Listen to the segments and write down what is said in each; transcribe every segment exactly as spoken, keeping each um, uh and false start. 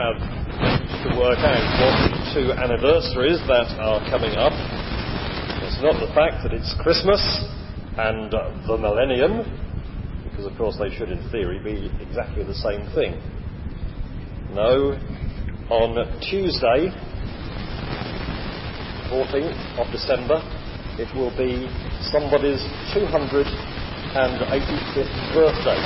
have managed to work out what the two anniversaries that are coming up. It's not the fact that it's Christmas and uh, the millennium, because of course they should in theory be exactly the same thing. No, on Tuesday, fourteenth of December, it will be somebody's two hundred eighty-fifth birthday.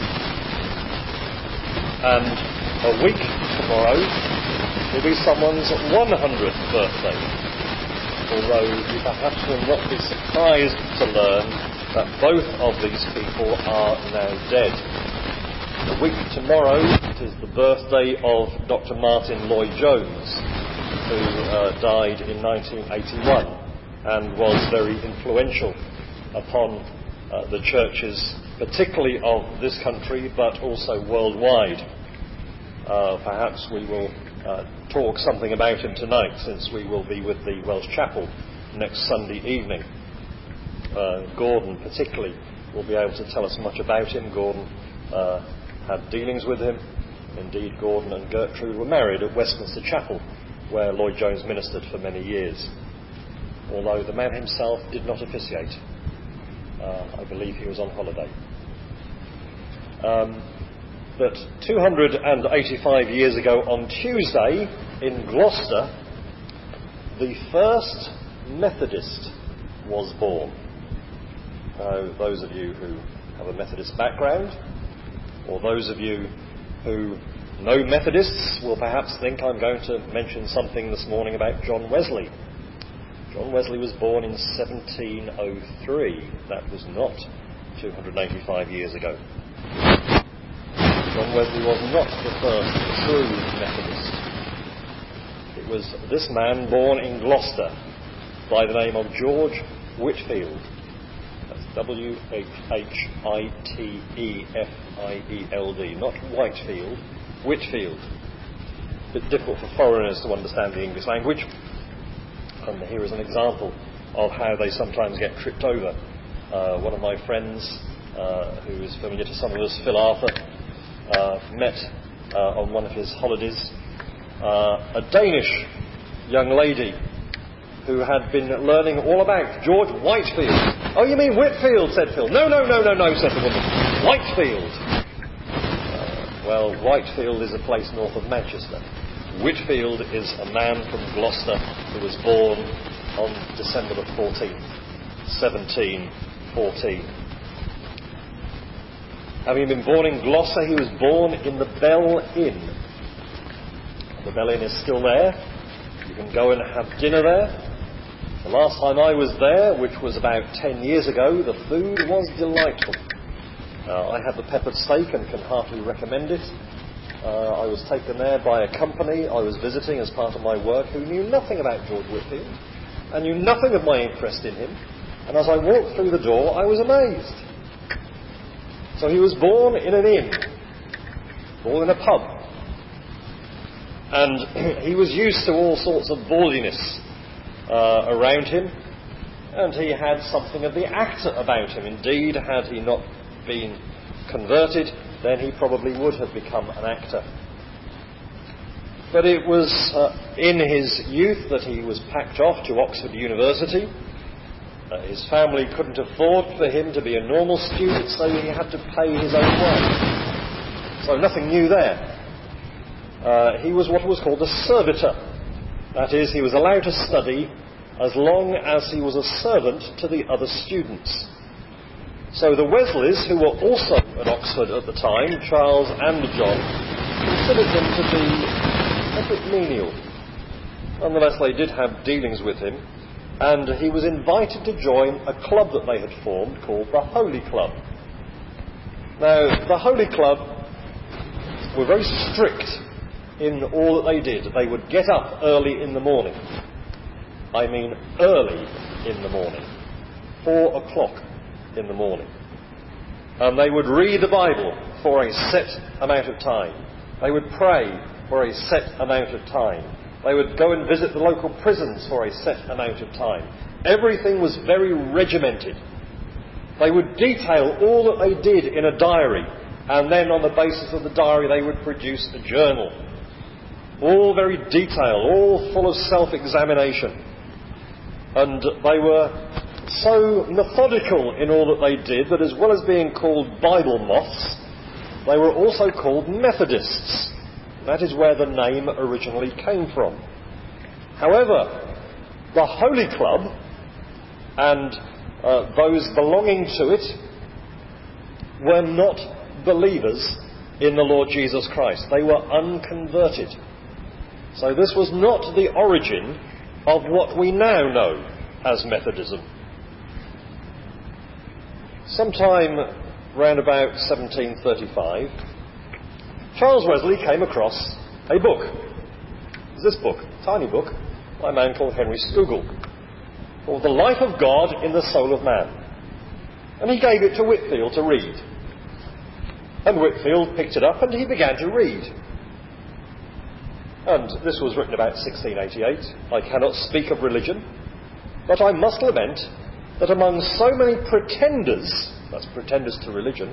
And a week tomorrow will be someone's one hundredth birthday. Although you perhaps will not be surprised to learn that both of these people are now dead. A week tomorrow it is the birthday of Doctor Martyn Lloyd-Jones, who uh, died in nineteen eighty-one. And was very influential upon uh, the churches, particularly of this country, but also worldwide. Uh, perhaps we will uh, talk something about him tonight, since we will be with the Welsh Chapel next Sunday evening. Uh, Gordon, particularly, will be able to tell us much about him. Gordon uh, had dealings with him. Indeed, Gordon and Gertrude were married at Westminster Chapel, where Lloyd-Jones ministered for many years. Although the man himself did not officiate. Uh, I believe he was on holiday. Um, but two hundred eighty-five years ago on Tuesday, in Gloucester, the first Methodist was born. Now, those of you who have a Methodist background, or those of you who know Methodists, will perhaps think I'm going to mention something this morning about John Wesley. John Wesley was born in seventeen oh three. That was not two hundred eighty-five years ago. John Wesley was not the first true Methodist. It was this man born in Gloucester by the name of George Whitefield. That's W H H I T E F I E L D, not Whitefield, Whitefield. A bit difficult for foreigners to understand the English language. And here is an example of how they sometimes get tripped over. Uh, one of my friends, uh, who is familiar to some of us, Phil Arthur, uh, met uh, on one of his holidays uh, a Danish young lady who had been learning all about George Whitefield. Oh, you mean Whitfield, said Phil. No, no, no, no, no, said the woman. Whitefield. Uh, well, Whitefield is a place north of Manchester. Whitefield is a man from Gloucester who was born on December the fourteenth, seventeen fourteen. Having been born in Gloucester, he was born in the Bell Inn. The Bell Inn is still there. You can go and have dinner there. The last time I was there, which was about ten years ago, the food was delightful. Uh, I had the peppered steak and can heartily recommend it. Uh, I was taken there by a company I was visiting as part of my work who knew nothing about George Whitefield and knew nothing of my interest in him. And as I walked through the door, I was amazed. So he was born in an inn, born in a pub. And he was used to all sorts of bawdiness uh, around him. And he had something of the actor about him. Indeed, had he not been converted, then he probably would have become an actor. But it was uh, in his youth that he was packed off to Oxford University. Uh, his family couldn't afford for him to be a normal student, so he had to pay his own way. So nothing new there. Uh, he was what was called a servitor. That is, he was allowed to study as long as he was a servant to the other students. So the Wesleys, who were also at Oxford at the time, Charles and John, considered him to be a bit menial. Nonetheless, they did have dealings with him, and he was invited to join a club that they had formed called the Holy Club. Now, the Holy Club were very strict in all that they did. They would get up early in the morning. I mean early in the morning. Four o'clock in the morning. And they would read the Bible for a set amount of time. They would pray for a set amount of time. They would go and visit the local prisons for a set amount of time. Everything was very regimented. They would detail all that they did in a diary, and then on the basis of the diary they would produce a journal. all very detailed, all full of self-examination. And they were so methodical in all that they did that as well as being called Bible moths, they were also called Methodists. That is where the name originally came from. However, the Holy Club and uh, those belonging to it were not believers in the Lord Jesus Christ. They were unconverted. So this was not the origin of what we now know as Methodism. Sometime round about seventeen thirty-five, Charles Wesley came across a book. This book, a tiny book, by a man called Henry Scougal, called The Life of God in the Soul of Man. And he gave it to Whitefield to read. And Whitefield picked it up and he began to read. And this was written about sixteen eighty-eight. I cannot speak of religion, but I must lament that among so many pretenders, that's pretenders to religion,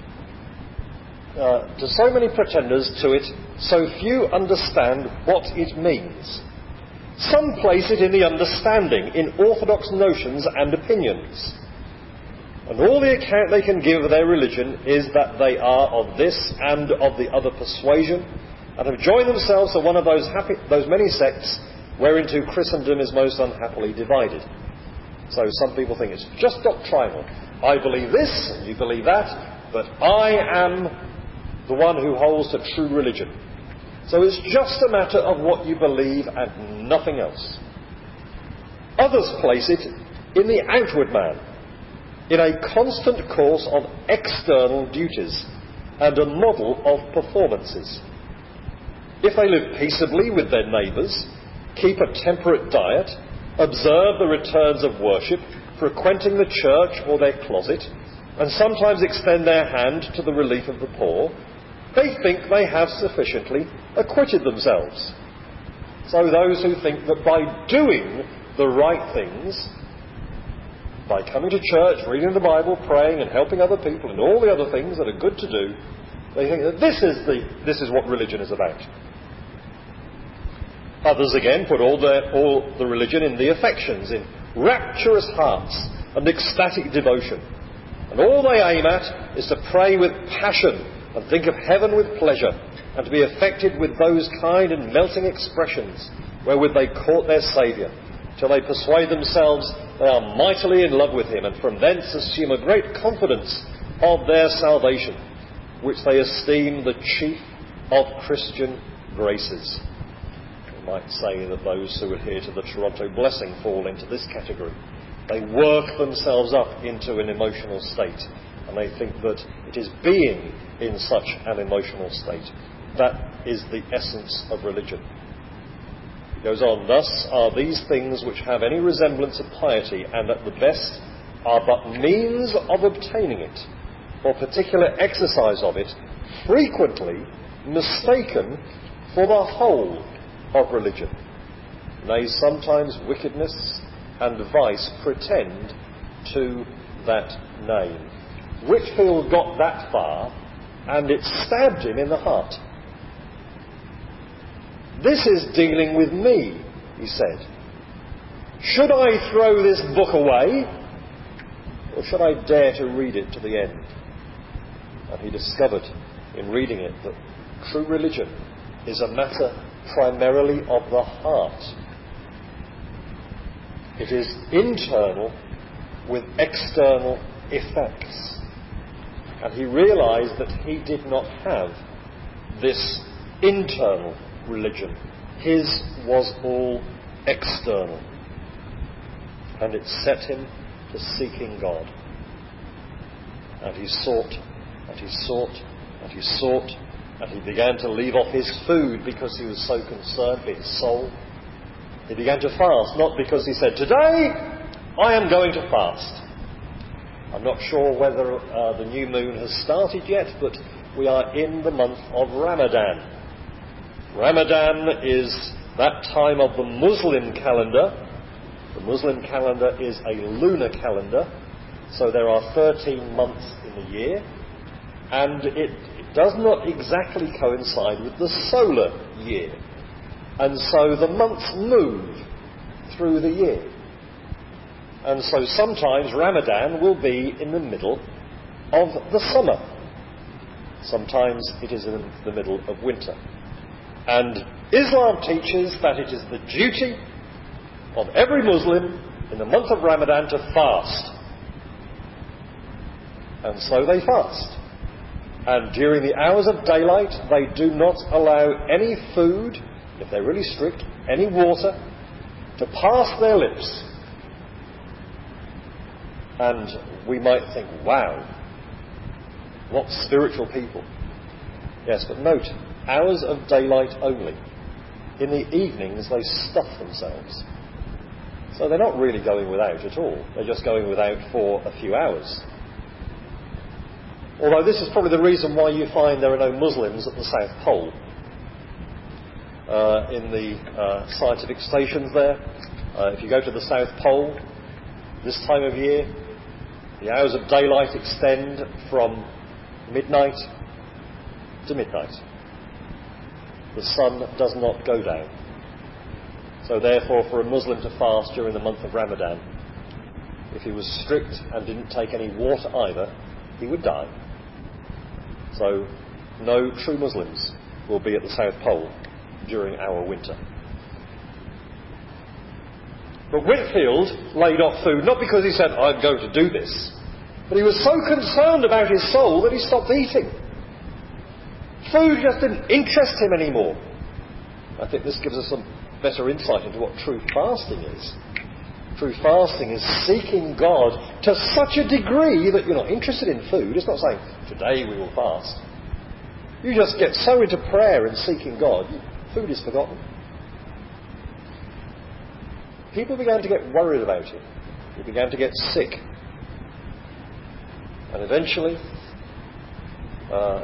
uh, to so many pretenders to it, so few understand what it means. Some place it in the understanding, in orthodox notions and opinions. And all the account they can give of their religion is that they are of this and of the other persuasion, and have joined themselves to one of those, happy, those many sects whereinto Christendom is most unhappily divided. So some people think it's just doctrinal. I believe this, and you believe that, but I am the one who holds to true religion. So it's just a matter of what you believe and nothing else. Others place it in the outward man, in a constant course of external duties and a model of performances. If they live peaceably with their neighbours, keep a temperate diet, observe the returns of worship, frequenting the church or their closet, and sometimes extend their hand to the relief of the poor, they think they have sufficiently acquitted themselves. So those who think that by doing the right things, by coming to church, reading the Bible, praying and helping other people and all the other things that are good to do, they think that this is the this is what religion is about. Others again put all, their, all the religion in the affections, in rapturous hearts and ecstatic devotion. And all they aim at is to pray with passion and think of heaven with pleasure, and to be affected with those kind and melting expressions wherewith they court their Saviour, till they persuade themselves they are mightily in love with him, and from thence assume a great confidence of their salvation, which they esteem the chief of Christian graces. We might say that those who adhere to the Toronto blessing fall into this category. They work themselves up into an emotional state, and they think that it is being in such an emotional state that is the essence of religion. It goes on, thus are these things which have any resemblance of piety, and at the best are but means of obtaining it, or particular exercise of it, frequently mistaken for the whole of religion. Nay, sometimes wickedness and vice pretend to that name. Whitefield got that far, and it stabbed him in the heart. This is dealing with me, he said. Should I throw this book away, or should I dare to read it to the end? And he discovered in reading it that true religion is a matter primarily of the heart. It is internal with external effects. And he realized that he did not have this internal religion. His was all external. And it set him to seeking God. And he sought, and he sought, and he sought, and he began to leave off his food because he was so concerned for his soul. He began to fast, not because he said, today I am going to fast. I'm not sure whether uh, the new moon has started yet, but we are in the month of Ramadan. Ramadan is that time of the Muslim calendar. The Muslim calendar is a lunar calendar, so there are thirteen months in the year, and it, it does not exactly coincide with the solar year. And so the months move through the year. And so sometimes Ramadan will be in the middle of the summer. Sometimes it is in the middle of winter. And Islam teaches that it is the duty of every Muslim in the month of Ramadan to fast. And so they fast. And during the hours of daylight, they do not allow any food, if they're really strict, any water, to pass their lips. And we might think, wow, what spiritual people. Yes, but note, hours of daylight only. In the evenings, they stuff themselves. So they're not really going without at all. They're just going without for a few hours. Although this is probably the reason why you find there are no Muslims at the South Pole. Uh, in the uh, scientific stations there, uh, if you go to the South Pole, this time of year, the hours of daylight extend from midnight to midnight. The sun does not go down. So therefore, for a Muslim to fast during the month of Ramadan, if he was strict and didn't take any water either, he would die. So no true Muslims will be at the South Pole during our winter. But Whitefield laid off food, not because he said, I'm going to do this, but he was so concerned about his soul that he stopped eating. Food just didn't interest him anymore. I think this gives us some better insight into what true fasting is. True fasting is seeking God to such a degree that you're not interested in food. It's not saying, today we will fast. You just get so into prayer and seeking God, food is forgotten. People began to get worried about him. He began to get sick. And eventually, uh,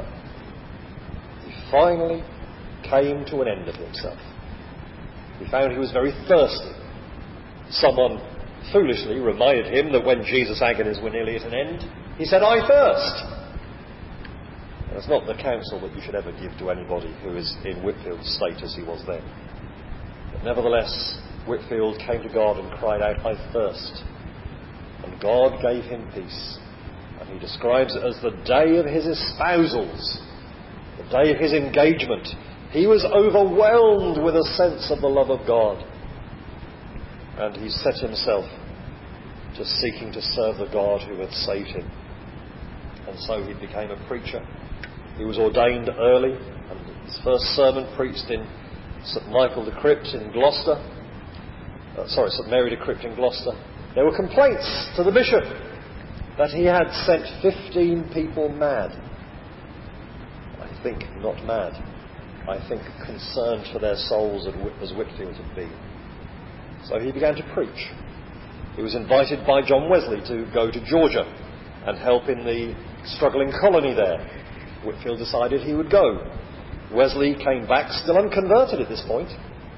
he finally came to an end of himself. He found he was very thirsty. Someone foolishly reminded him that when Jesus' agonies were nearly at an end, he said, I thirst. That's not the counsel that you should ever give to anybody who is in Whitefield's state as he was then. But nevertheless, Whitefield came to God and cried out, I thirst. And God gave him peace. And he describes it as the day of his espousals, the day of his engagement. He was overwhelmed with a sense of the love of God. And he set himself to seeking to serve the God who had saved him. And so he became a preacher. He was ordained early, and his first sermon preached in St Michael the Crypt in Gloucester. Uh, sorry, St Mary the Crypt in Gloucester. There were complaints to the bishop that he had sent fifteen people mad. I think not mad. I think concerned for their souls as Whitefield had been. So he began to preach. He was invited by John Wesley to go to Georgia and help in the struggling colony there. Whitefield decided he would go. Wesley came back still unconverted at this point.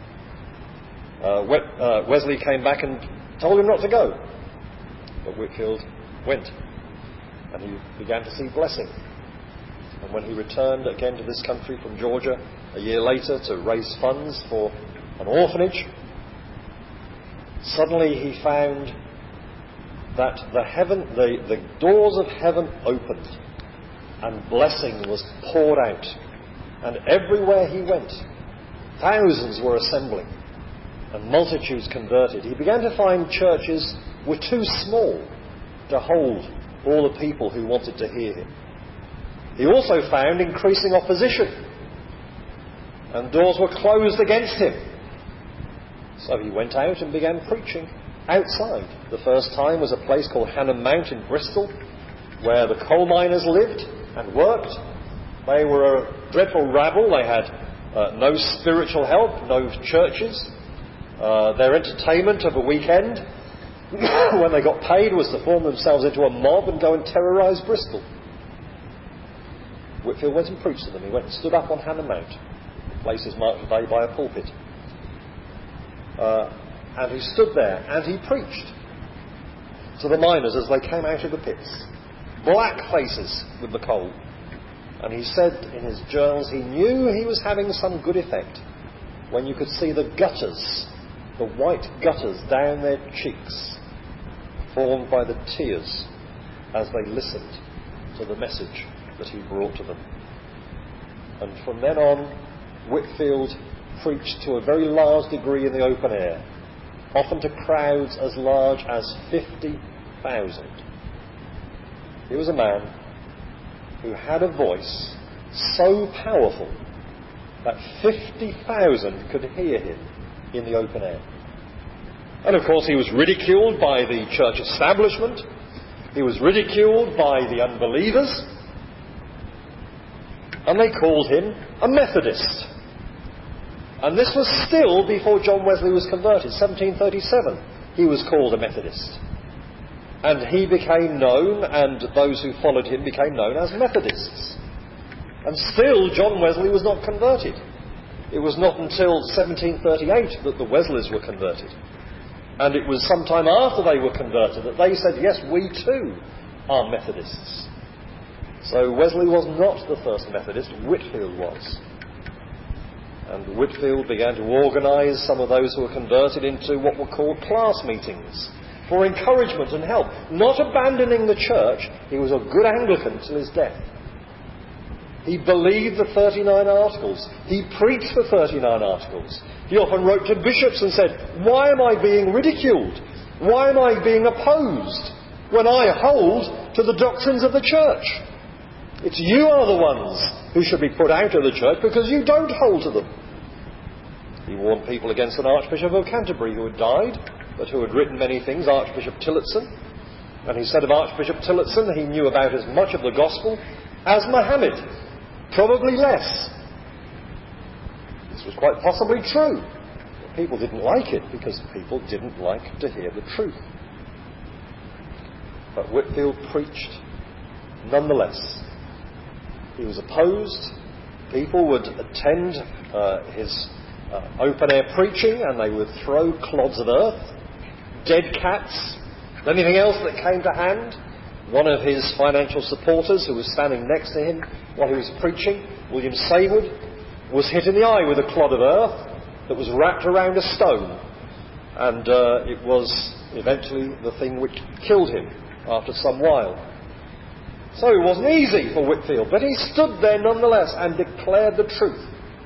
Uh, We- uh, Wesley came back and told him not to go. But Whitefield went. And he began to see blessing. And when he returned again to this country from Georgia a year later to raise funds for an orphanage, suddenly he found that the heaven, the, the doors of heaven opened and blessing was poured out. And everywhere he went, thousands were assembling and multitudes converted. He began to find churches were too small to hold all the people who wanted to hear him. He also found increasing opposition, and doors were closed against him. So he went out and began preaching outside. The first time was a place called Hannam Mount in Bristol, where the coal miners lived and worked. They were a dreadful rabble. They had uh, no spiritual help, no churches. Uh, their entertainment of a weekend, when they got paid, was to form themselves into a mob and go and terrorise Bristol. Whitefield went and preached to them. He went and stood up on Hannam Mount. The place is marked today by a pulpit. Uh, and he stood there and he preached to the miners as they came out of the pits. Black faces with the coal. And he said in his journals he knew he was having some good effect. when you could see the gutters, the white gutters down their cheeks, formed by the tears as they listened to the message that he brought to them. And from then on, Whitefield preached to a very large degree in the open air, often to crowds as large as fifty thousand. He was a man who had a voice so powerful that fifty thousand could hear him in the open air. And of course he was ridiculed by the church establishment. He was ridiculed by the unbelievers. And they called him a Methodist. And this was still before John Wesley was converted, seventeen thirty-seven. He was called a Methodist. And he became known, and those who followed him became known as Methodists. And still John Wesley was not converted. It was not until seventeen thirty-eight that the Wesleys were converted. And it was sometime after they were converted that they said, yes, we too are Methodists. So Wesley was not the first Methodist, Whitefield was. And Whitefield began to organise some of those who were converted into what were called class meetings for encouragement and help. Not abandoning the church, he was a good Anglican till his death. He believed the thirty-nine Articles. He preached the thirty-nine Articles. He often wrote to bishops and said, why am I being ridiculed? Why am I being opposed when I hold to the doctrines of the church? It's you are the ones who should be put out of the church because you don't hold to them. He warned people against an Archbishop of Canterbury who had died, but who had written many things, Archbishop Tillotson. And he said of Archbishop Tillotson, he knew about as much of the gospel as Muhammad, probably less. This was quite possibly true. But people didn't like it because people didn't like to hear the truth. But Whitefield preached nonetheless. He was opposed. People would attend uh, his uh, open-air preaching and they would throw clods of earth, dead cats, anything else that came to hand. One of his financial supporters, who was standing next to him while he was preaching, William Saywood, was hit in the eye with a clod of earth that was wrapped around a stone. And uh, it was eventually the thing which killed him after some while. So it wasn't easy for Whitefield, but he stood there nonetheless and declared the truth.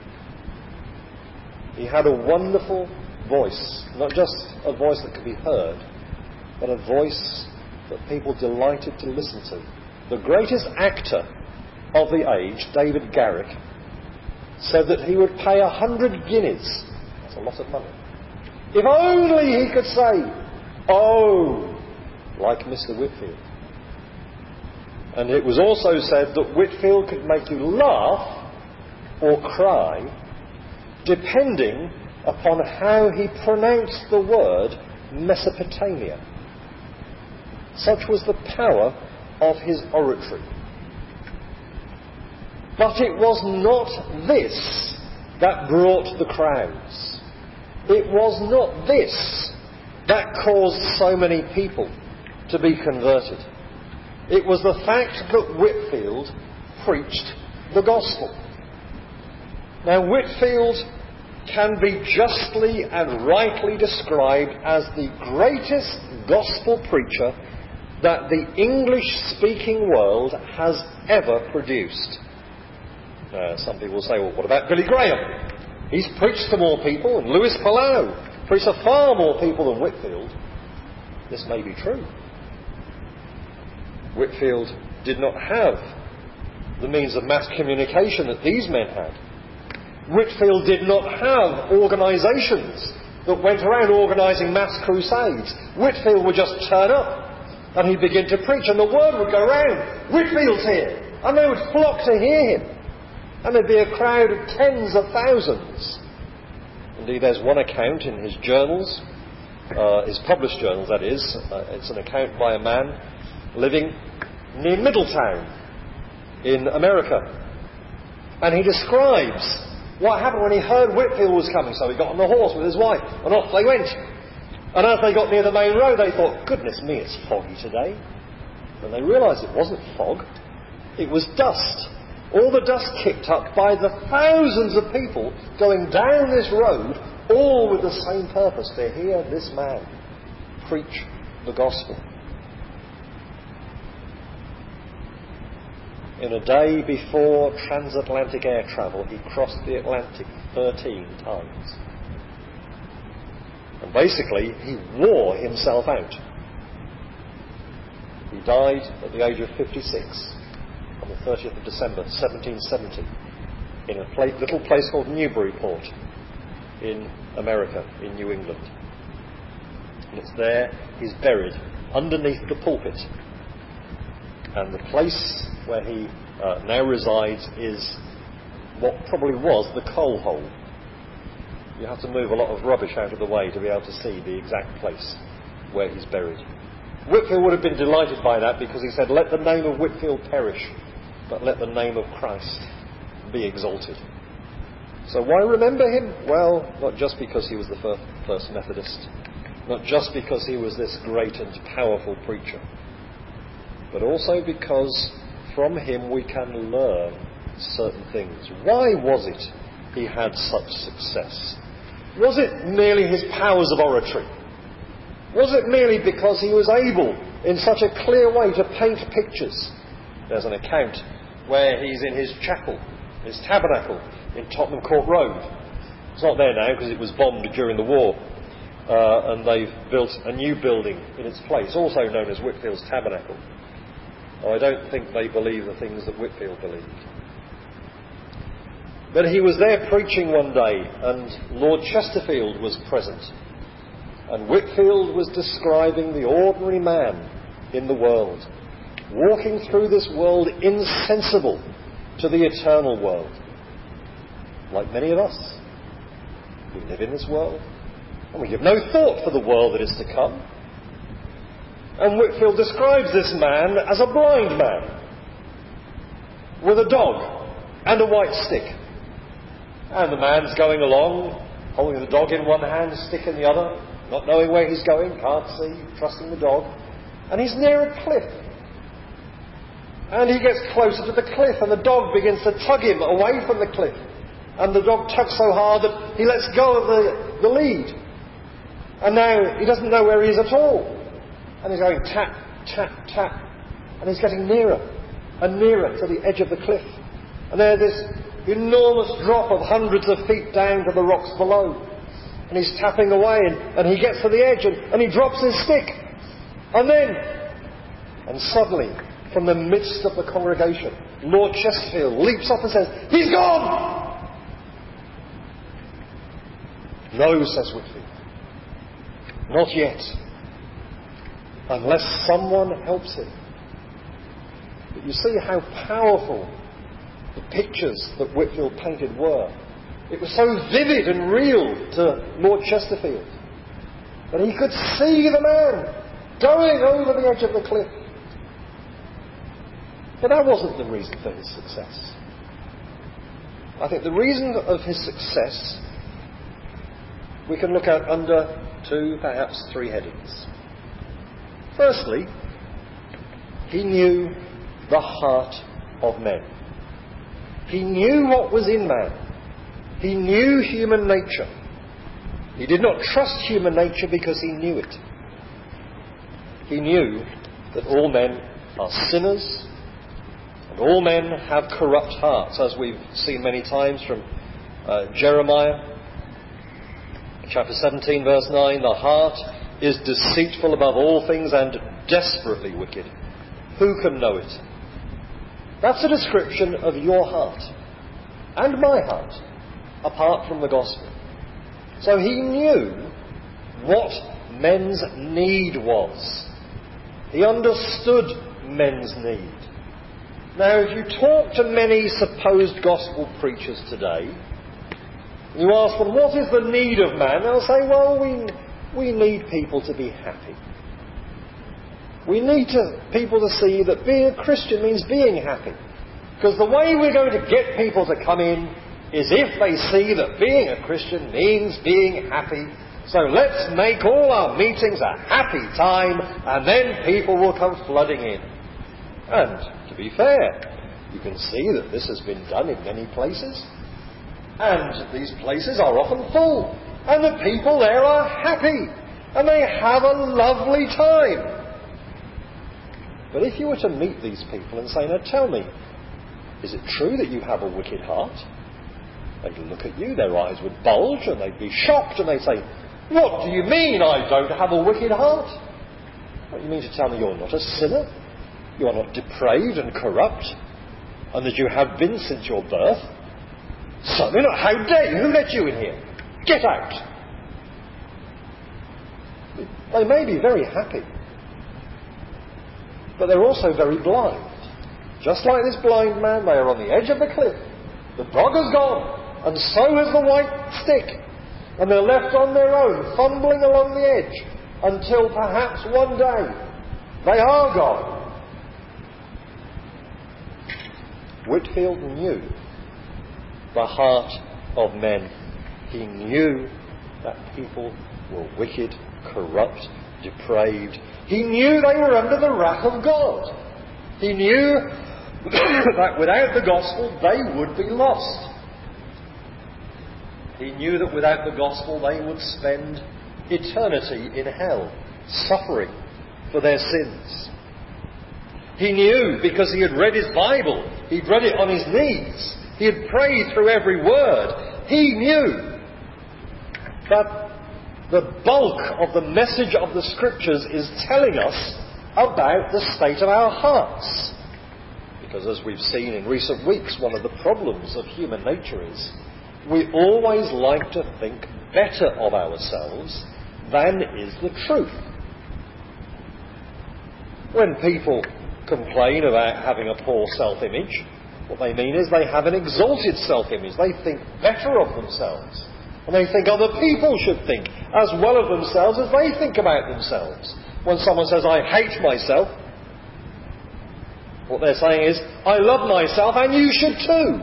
He had a wonderful voice, not just a voice that could be heard, but a voice that people delighted to listen to. The greatest actor of the age, David Garrick, said that he would pay a hundred guineas, that's a lot of money, if only he could say, oh, like Mister Whitefield. And it was also said that Whitefield could make you laugh or cry depending upon how he pronounced the word Mesopotamia. Such was the power of his oratory. But it was not this that brought the crowds. It was not this that caused so many people to be converted. It was the fact that Whitefield preached the gospel. Now, Whitefield can be justly and rightly described as the greatest gospel preacher that the English-speaking world has ever produced. Uh, some people will say, well, what about Billy Graham? He's preached to more people, and Louis Palau preached to far more people than Whitefield. This may be true. Whitefield did not have the means of mass communication that these men had. Whitefield did not have organisations that went around organising mass crusades. Whitefield would just turn up and he'd begin to preach and the word would go round, Whitefield's here, and they would flock to hear him. And there'd be a crowd of tens of thousands. Indeed, there's one account in his journals, uh, his published journals that is, uh, it's an account by a man living near Middletown in America. And he describes what happened when he heard Whitefield was coming. So he got on the horse with his wife and off they went. And as they got near the main road, they thought, goodness me, it's foggy today. And they realised it wasn't fog, it was dust. all the dust kicked up by the thousands of people going down this road, all with the same purpose, to hear this man preach the gospel. In a day before transatlantic air travel, he crossed the Atlantic thirteen times. And basically, he wore himself out. He died at the age of fifty-six on the thirtieth of December, seventeen seventy, in a pla- little place called Newburyport in America, in New England. And it's there he's buried, underneath the pulpit. And the place where he uh, now resides is what probably was the coal hole. You have to move a lot of rubbish out of the way to be able to see the exact place where he's buried. Whitefield would have been delighted by that, because he said, "Let the name of Whitefield perish, but let the name of Christ be exalted." So why remember him? Well, not just because he was the first, first Methodist, not just because he was this great and powerful preacher, but also because from him we can learn certain things. Why was it he had such success? Was it merely his powers of oratory? Was it merely because he was able, in such a clear way, to paint pictures? There's an account where he's in his chapel, his tabernacle, in Tottenham Court Road. It's not there now because it was bombed during the war, uh, and they've built a new building in its place, also known as Whitefield's Tabernacle. Oh, I don't think they believe the things that Whitefield believed. But he was there preaching one day, and Lord Chesterfield was present. And Whitefield was describing the ordinary man in the world, walking through this world insensible to the eternal world. Like many of us, we live in this world, and we give no thought for the world that is to come. And Whitefield describes this man as a blind man, with a dog and a white stick. And the man's going along, holding the dog in one hand, stick in the other, not knowing where he's going, can't see, trusting the dog. And he's near a cliff. And he gets closer to the cliff, and the dog begins to tug him away from the cliff. And the dog tugs so hard that he lets go of the, the lead. And now he doesn't know where he is at all. And he's going tap, tap, tap. And he's getting nearer and nearer to the edge of the cliff. And there's this enormous drop of hundreds of feet down to the rocks below. And he's tapping away, and, and he gets to the edge, and, and he drops his stick. And then, and suddenly, from the midst of the congregation, Lord Chesterfield leaps up and says, "He's gone!" "No," says Whitefield. "Not yet. Unless someone helps him." But you see how powerful the pictures that Whitefield painted were. It was so vivid and real to Lord Chesterfield that he could see the man going over the edge of the cliff. But that wasn't the reason for his success. I think the reason of his success we can look at under two, perhaps three headings. Firstly, he knew the heart of men. He knew what was in man. He knew human nature. He did not trust human nature because he knew it. He knew that all men are sinners, and all men have corrupt hearts, as we've seen many times from uh, Jeremiah chapter seventeen, verse nine. "The heart is deceitful above all things and desperately wicked. Who can know it?" That's a description of your heart and my heart, apart from the gospel. So he knew what men's need was. He understood men's need. Now, if you talk to many supposed gospel preachers today, you ask them, what is the need of man? They'll say, well, we, we need people to be happy. We need to, people to see that being a Christian means being happy. Because the way we're going to get people to come in is if they see that being a Christian means being happy. So let's make all our meetings a happy time, and then people will come flooding in. And, to be fair, You can see that this has been done in many places. And these places are often full. And the people there are happy. And they have a lovely time. But if you were to meet these people and say, now tell me, is it true that you have a wicked heart? They'd look at you, their eyes would bulge, and they'd be shocked, and they'd say, what do you mean I don't have a wicked heart? What, you mean to tell me you're not a sinner? You are not depraved and corrupt, and that you have been since your birth? Certainly not. How dare you? Who let you in here? Get out! They may be very happy, but they're also very blind. Just like this blind man, they are on the edge of the cliff. The dog has gone, and so has the white stick. And they're left on their own, fumbling along the edge, until perhaps one day they are gone. Whitefield knew the heart of men. He knew that people were wicked, corrupt, depraved. He knew they were under the wrath of God. He knew that without the gospel they would be lost. He knew that without the gospel they would spend eternity in hell, suffering for their sins. He knew, because he had read his Bible, he'd read it on his knees, he had prayed through every word, he knew that the bulk of the message of the Scriptures is telling us about the state of our hearts. Because as we've seen in recent weeks, one of the problems of human nature is we always like to think better of ourselves than is the truth. When people complain about having a poor self-image, what they mean is they have an exalted self-image. They think better of themselves. And they think other people should think as well of themselves as they think about themselves. When someone says, I hate myself, what they're saying is, I love myself and you should too.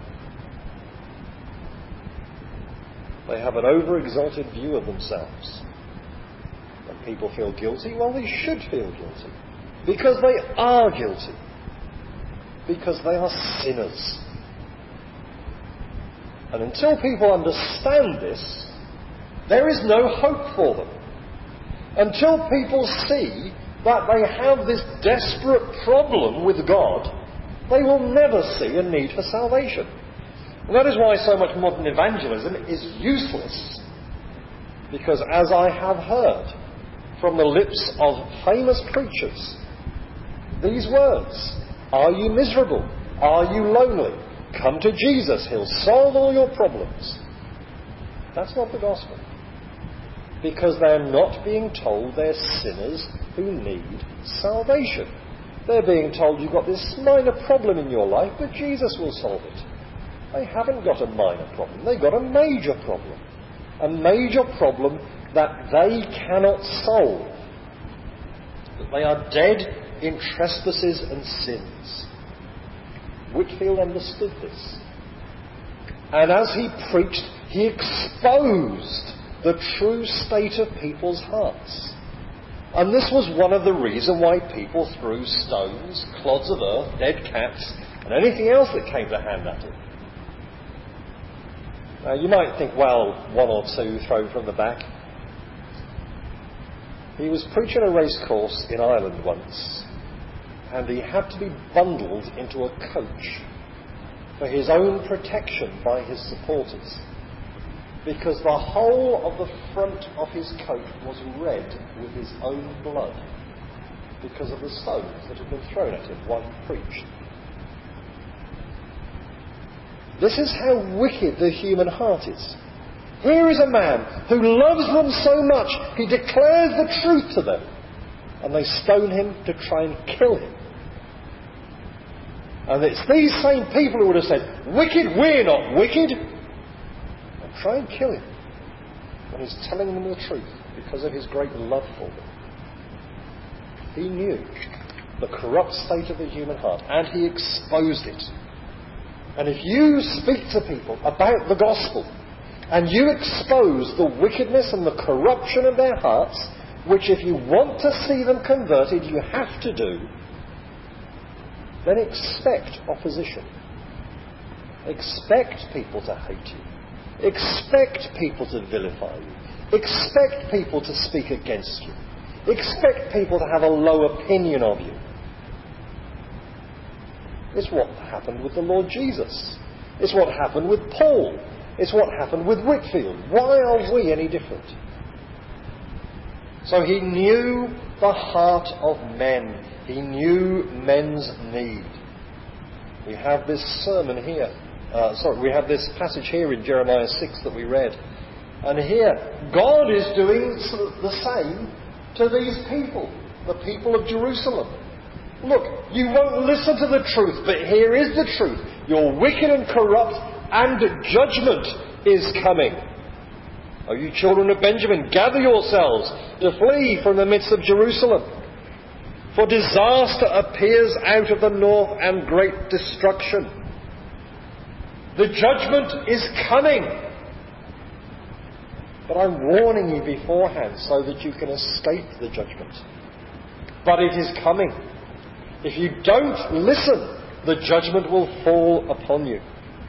They have an over-exalted view of themselves. When people feel guilty, well, they should feel guilty. Because they are guilty. Because they are sinners. And until people understand this, there is no hope for them. Until people see that they have this desperate problem with God, they will never see a need for salvation. And that is why so much modern evangelism is useless. Because as I have heard from the lips of famous preachers, these words, are you miserable? Are you lonely? Come to Jesus, he'll solve all your problems. That's not the gospel. Because they're not being told they're sinners who need salvation. They're being told you've got this minor problem in your life, but Jesus will solve it. They haven't got a minor problem. They've got a major problem. A major problem that they cannot solve. That they are dead in trespasses and sins. Whitefield understood this. And as he preached, he exposed the true state of people's hearts. And this was one of the reasons why people threw stones, clods of earth, dead cats, and anything else that came to hand at him. Now you might think, well, one or two thrown from the back. He was preaching a race course in Ireland once, and he had to be bundled into a coach for his own protection by his supporters, because the whole of the front of his coat was red with his own blood because of the stones that had been thrown at him while he preached. This is how wicked the human heart is. Here is a man who loves them so much, he declares the truth to them, and they stone him to try and kill him. And it's these same people who would have said, wicked, we're not wicked, and try and kill him when he's telling them the truth because of his great love for them. He knew the corrupt state of the human heart, and he exposed it. And if you speak to people about the gospel, and you expose the wickedness and the corruption of their hearts, which if you want to see them converted, you have to do, then expect opposition. Expect people to hate you. Expect people to vilify you. Expect people to speak against you. Expect people to have a low opinion of you. It's what happened with the Lord Jesus. It's what happened with Paul. It's what happened with Whitefield. Why are we any different? So he knew the heart of men. He knew men's need. We have this sermon here. Uh, sorry, we have this passage here in Jeremiah six that we read. And here, God is doing the same to these people, the people of Jerusalem. Look, you won't listen to the truth, but here is the truth. You're wicked and corrupt, and judgment is coming. O you children of Benjamin, gather yourselves to flee from the midst of Jerusalem. For disaster appears out of the north and great destruction. The judgment is coming. But I'm warning you beforehand so that you can escape the judgment. But it is coming. If you don't listen, the judgment will fall upon you.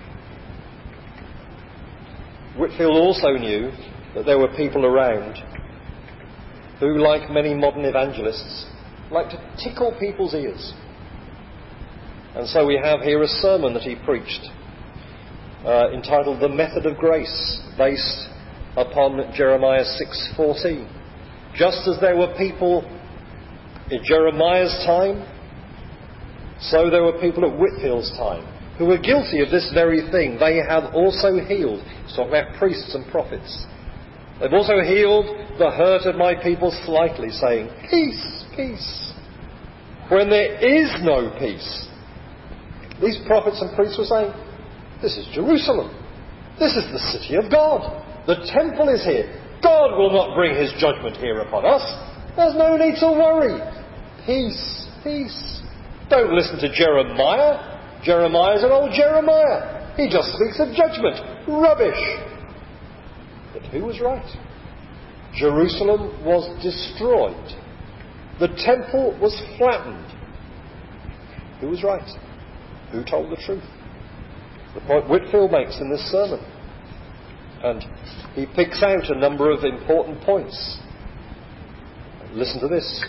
Whitefield also knew that there were people around who, like many modern evangelists, like to tickle people's ears. And so we have here a sermon that he preached uh, entitled The Method of Grace, based upon Jeremiah six fourteen. Just as there were people in Jeremiah's time, so there were people at Whitefield's time who were guilty of this very thing. They have also healed. He's talking about priests and prophets. They've also healed the hurt of my people slightly, saying, peace, peace, when there is no peace. These prophets and priests were saying, this is Jerusalem. This is the city of God. The temple is here. God will not bring his judgment here upon us. There's no need to worry. Peace, peace. Don't listen to Jeremiah. Jeremiah's an old Jeremiah. He just speaks of judgment. Rubbish. But who was right? Jerusalem was destroyed. The temple was flattened. Who was right? Who told the truth? The point Whitefield makes in this sermon. And he picks out a number of important points. Listen to this.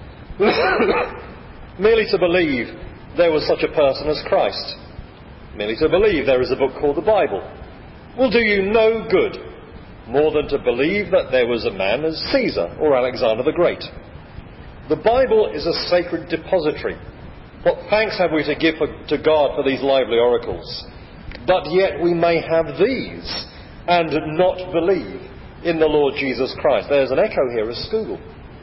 Merely to believe there was such a person as Christ, merely to believe there is a book called the Bible, will do you no good more than to believe that there was a man as Caesar or Alexander the Great. The Bible is a sacred depository. What thanks have we to give for, to God for these lively oracles? But yet we may have these and not believe in the Lord Jesus Christ. There's an echo here of Scougal.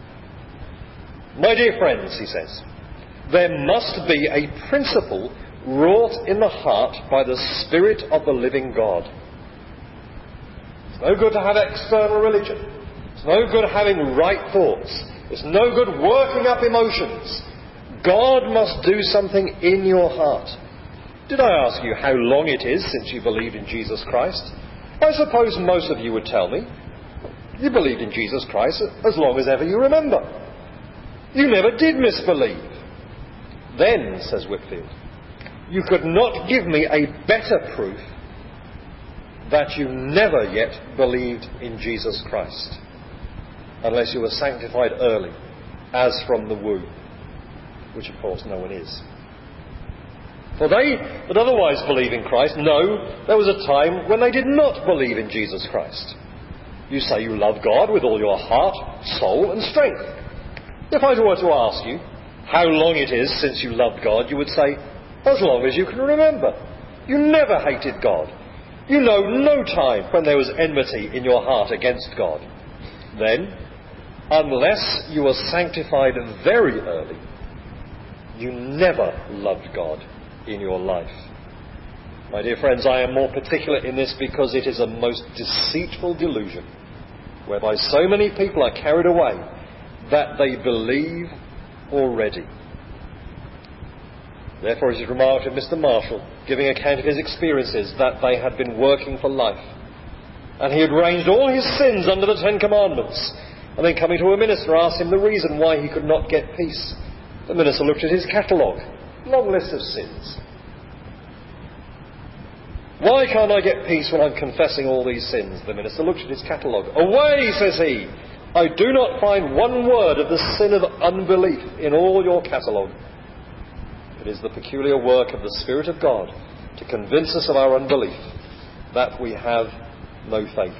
My dear friends, he says, there must be a principle wrought in the heart by the Spirit of the living God. It's no good to have external religion. It's no good having right thoughts. It's no good working up emotions. God must do something in your heart. Did I ask you how long it is since you believed in Jesus Christ? I suppose most of you would tell me you believed in Jesus Christ as long as ever you remember. You never did misbelieve. Then, says Whitefield, you could not give me a better proof that you never yet believed in Jesus Christ, unless you were sanctified early, as from the womb, which of course no one is. For they that otherwise believe in Christ know there was a time when they did not believe in Jesus Christ. You say you love God with all your heart, soul and strength. If I were to ask you how long it is since you loved God, you would say, as long as you can remember. You never hated God. You know no time when there was enmity in your heart against God. Then, unless you were sanctified very early, you never loved God in your life. My dear friends, I am more particular in this because it is a most deceitful delusion, whereby so many people are carried away that they believe already. Therefore it is remarked of Mister Marshall, giving account of his experiences, that they had been working for life, and he had ranged all his sins under the Ten Commandments, and then coming to a minister asked him the reason why he could not get peace. The minister looked at his catalogue. Long list of sins. Why can't I get peace when I'm confessing all these sins? The minister looked at his catalogue. Away, says he. I do not find one word of the sin of unbelief in all your catalogue. It is the peculiar work of the Spirit of God to convince us of our unbelief, that we have no faith.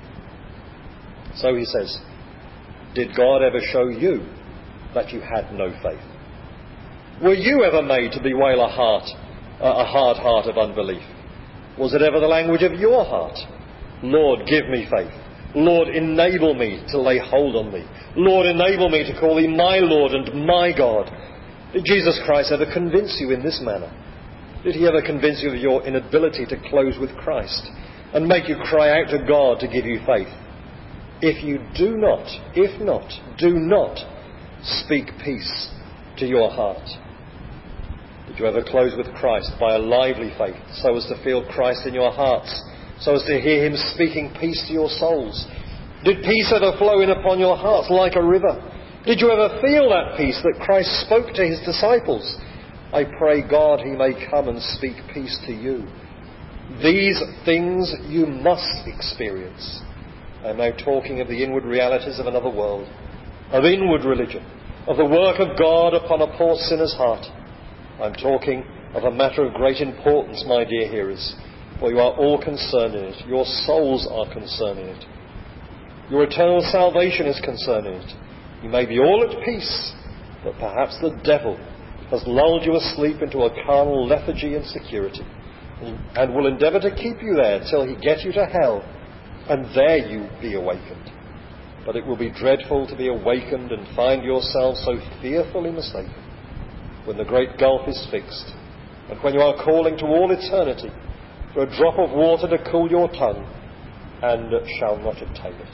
So he says, did God ever show you that you had no faith? Were you ever made to bewail a heart, a hard heart of unbelief? Was it ever the language of your heart? Lord, give me faith. Lord, enable me to lay hold on thee. Lord, enable me to call thee my Lord and my God. Did Jesus Christ ever convince you in this manner? Did he ever convince you of your inability to close with Christ and make you cry out to God to give you faith? If you do not, if not, do not speak peace to your heart. Did you ever close with Christ by a lively faith, so as to feel Christ in your hearts, so as to hear him speaking peace to your souls? Did peace ever flow in upon your hearts like a river? Did you ever feel that peace that Christ spoke to his disciples? I pray God he may come and speak peace to you. These things you must experience. I'm now talking of the inward realities of another world, of inward religion, of the work of God upon a poor sinner's heart. I'm talking of a matter of great importance, my dear hearers, for you are all concerned in it. Your souls are concerned in it. Your eternal salvation is concerned in it. You may be all at peace, but perhaps the devil has lulled you asleep into a carnal lethargy and security, and will endeavour to keep you there till he get you to hell, and there you be awakened. But it will be dreadful to be awakened and find yourself so fearfully mistaken, when the great gulf is fixed, and when you are calling to all eternity for a drop of water to cool your tongue, and shall not obtain it.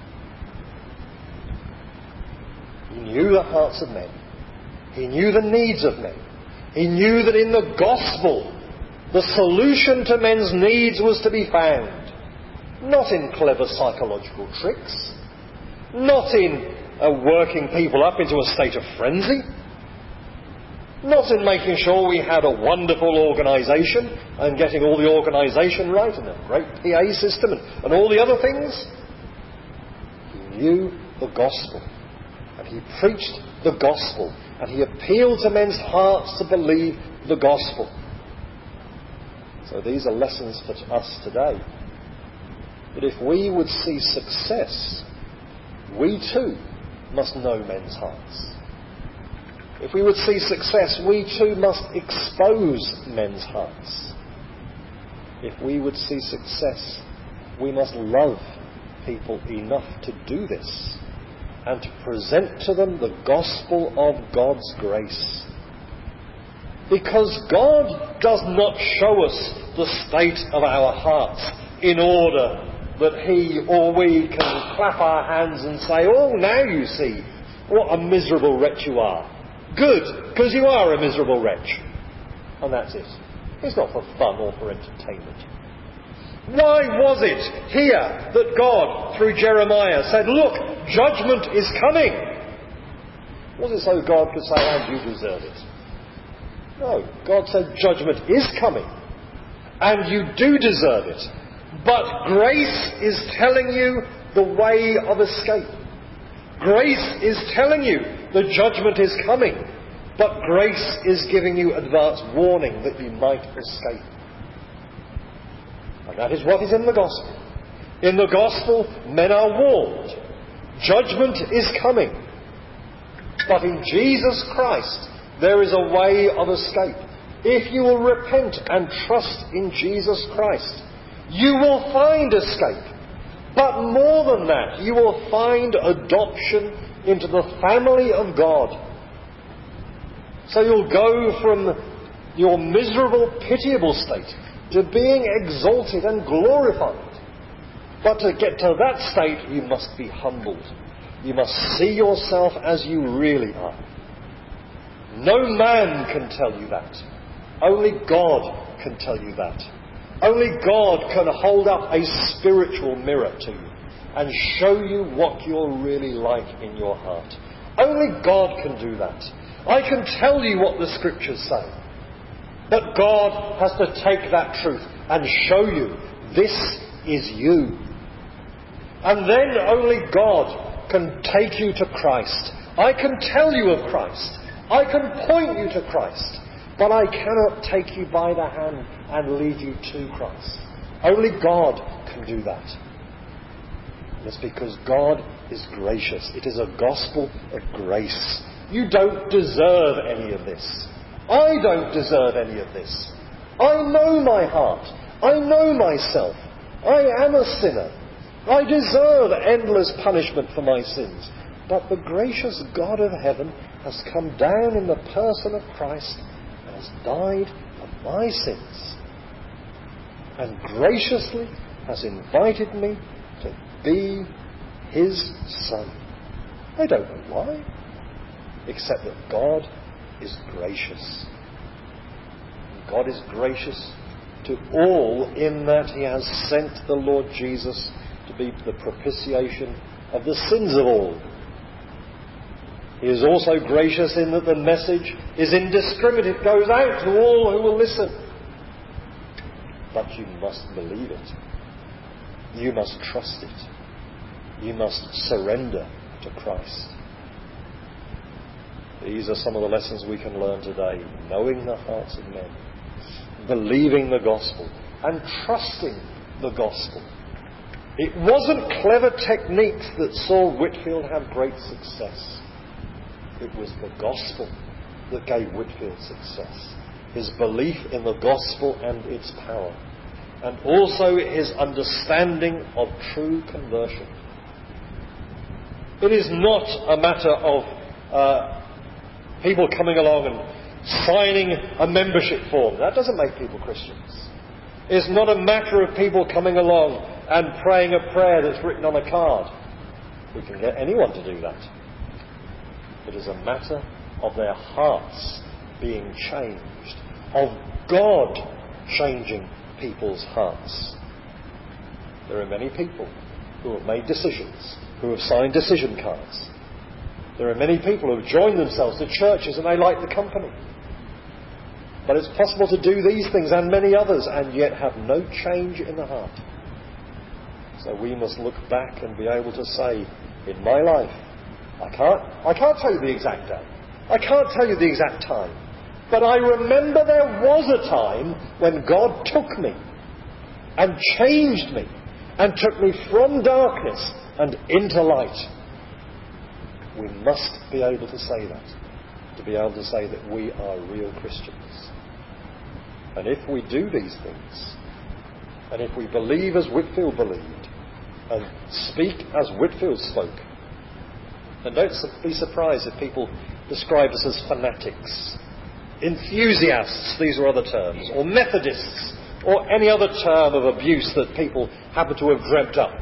He knew the hearts of men. He knew the needs of men. He knew that in the gospel the solution to men's needs was to be found, not in clever psychological tricks, not in uh, working people up into a state of frenzy, not in making sure we had a wonderful organisation and getting all the organisation right and a great P A system and, and all the other things. He knew the gospel, and he preached the gospel, and he appealed to men's hearts to believe the gospel. So these are lessons for us today. That if we would see success, we too must know men's hearts. If we would see success, we too must expose men's hearts. If we would see success, we must love people enough to do this and to present to them the gospel of God's grace. Because God does not show us the state of our hearts in order that he or we can clap our hands and say, oh, now you see what a miserable wretch you are. Good, because you are a miserable wretch. And that's it. It's not for fun or for entertainment. Why was it here that God, through Jeremiah, said, look, judgment is coming? Was it so God could say, and you deserve it? No, God said judgment is coming, and you do deserve it. But grace is telling you the way of escape. Grace is telling you the judgment is coming, but grace is giving you advance warning that you might escape. And that is what is in the gospel. In the gospel, men are warned. Judgment is coming. But in Jesus Christ, there is a way of escape. If you will repent and trust in Jesus Christ, you will find escape. But more than that, you will find adoption into the family of God. So you'll go from your miserable, pitiable state to being exalted and glorified. But to get to that state, you must be humbled. You must see yourself as you really are. No man can tell you that. Only God can tell you that. Only God can hold up a spiritual mirror to you and show you what you're really like in your heart. Only God can do that. I can tell you what the Scriptures say. But God has to take that truth and show you, this is you. And then only God can take you to Christ. I can tell you of Christ. I can point you to Christ. But I cannot take you by the hand and lead you to Christ. Only God can do that. It's because God is gracious. It is a gospel of grace. You don't deserve any of this. I don't deserve any of this. I know my heart. I know myself. I am a sinner. I deserve endless punishment for my sins. But the gracious God of heaven has come down in the person of Christ and has died for my sins. And graciously has invited me to be his son. I don't know why, except that God is gracious. And God is gracious to all in that he has sent the Lord Jesus to be the propitiation of the sins of all. He is also gracious in that the message is indiscriminate. It goes out to all who will listen. But you must believe it. You must trust it. You must surrender to Christ. These are some of the lessons we can learn today. Knowing the hearts of men, believing the gospel, and trusting the gospel. It wasn't clever techniques that saw Whitefield have great success. It was the gospel that gave Whitefield success. His belief in the gospel and its power. And also his understanding of true conversion. It is not a matter of uh, people coming along and signing a membership form. That doesn't make people Christians. It's not a matter of people coming along and praying a prayer that's written on a card. We can get anyone to do that. It is a matter of their hearts being changed, of God changing people's hearts. There are many people who have made decisions, who have signed decision cards. There are many people who have joined themselves to churches and they like the company. But it's possible to do these things and many others and yet have no change in the heart. So we must look back and be able to say, in my life, I can't, I can't tell you the exact day. I can't tell you the exact time. But I remember there was a time when God took me and changed me and took me from darkness and into light. We must be able to say that, to be able to say that we are real Christians. And if we do these things, and if we believe as Whitefield believed, and speak as Whitefield spoke, then don't be surprised if people describe us as fanatics, enthusiasts, these are other terms, or Methodists, or any other term of abuse that people happen to have dreamt up.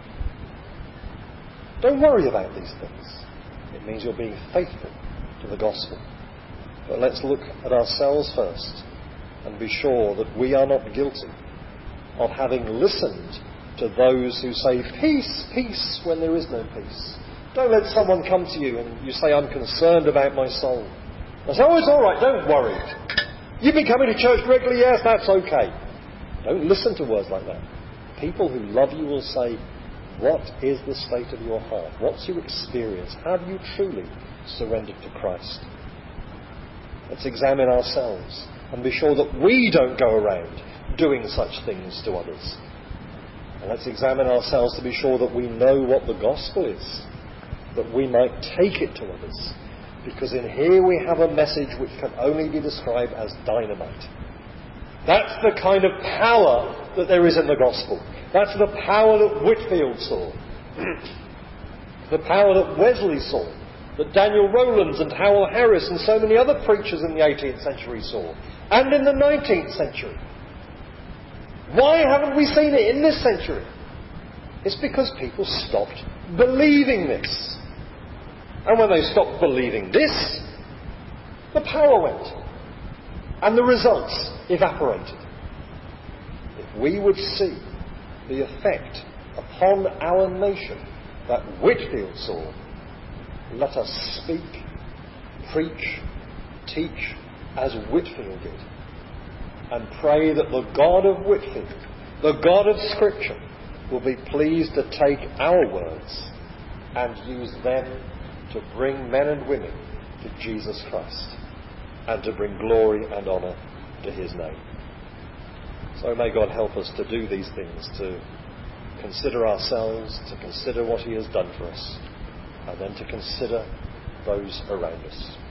Don't worry about these things. It means you're being faithful to the gospel. But let's look at ourselves first and be sure that we are not guilty of having listened to those who say, peace, peace, when there is no peace. Don't let someone come to you and you say, I'm concerned about my soul. I say, oh, it's all right, don't worry. You've been coming to church regularly, yes, that's okay. Don't listen to words like that. People who love you will say, what is the state of your heart? What's your experience? Have you truly surrendered to Christ? Let's examine ourselves and be sure that we don't go around doing such things to others. And let's examine ourselves to be sure that we know what the gospel is, that we might take it to others. Because in here we have a message which can only be described as dynamite. That's the kind of power that there is in the gospel. That's the power that Whitefield saw. The power that Wesley saw. That Daniel Rowlands and Howell Harris and so many other preachers in the eighteenth century saw. And in the nineteenth century. Why haven't we seen it in this century? It's because people stopped believing this. And when they stopped believing this, the power went. And the results evaporated. If we would see the effect upon our nation that Whitefield saw, let us speak, preach, teach as Whitefield did, and pray that the God of Whitefield, the God of Scripture, will be pleased to take our words and use them to bring men and women to Jesus Christ and to bring glory and honour to his name. So may God help us to do these things, to consider ourselves, to consider what he has done for us, and then to consider those around us.